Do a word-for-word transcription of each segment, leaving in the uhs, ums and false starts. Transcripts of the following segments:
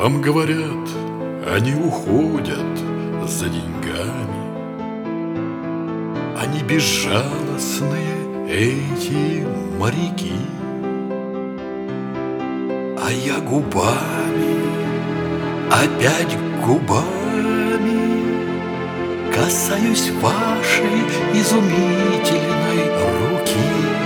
Вам говорят, они уходят за деньгами. Они безжалостные, эти моряки. А я губами, опять губами касаюсь вашей изумительной руки.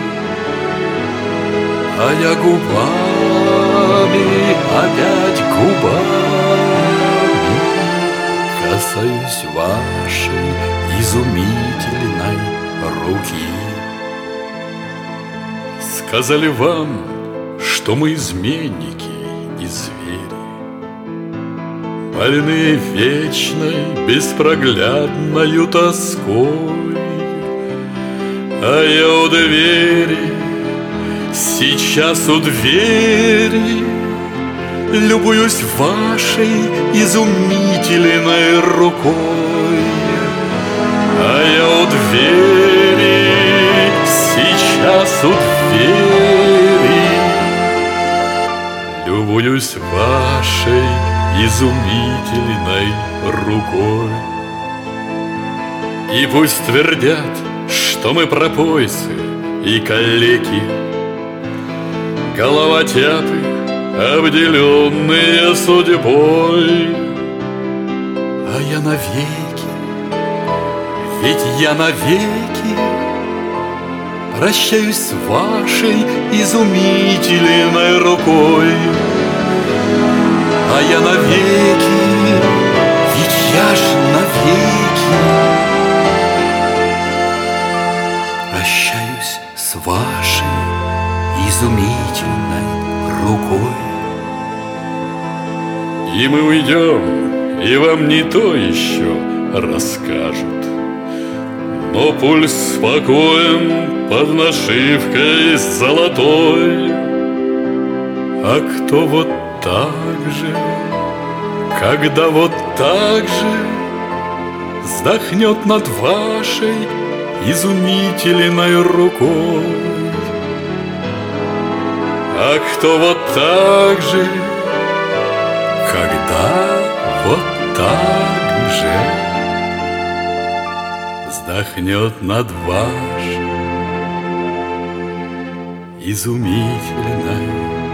А я губами, опять губами касаюсь вашей изумительной руки. Сказали вам, что мы изменники и звери, больные вечной, беспроглядною тоской. А я у двери, сейчас у двери любуюсь вашей изумительной рукой. А я у двери, сейчас у двери любуюсь вашей изумительной рукой. И пусть твердят, что мы пропойцы и калеки, головотяпы, обделенные судьбой. А я навеки, ведь я навеки прощаюсь с вашей изумительной рукой. А я навеки, ведь я ж навеки прощаюсь с вашей изумительной рукой. И мы уйдем, и вам не то еще расскажут, но пульс спокоен под нашивкой золотой. А кто вот так же, когда вот так же вздохнет над вашей изумительной рукой? А кто вот так же, когда вот так же вздохнет над вашей изумительной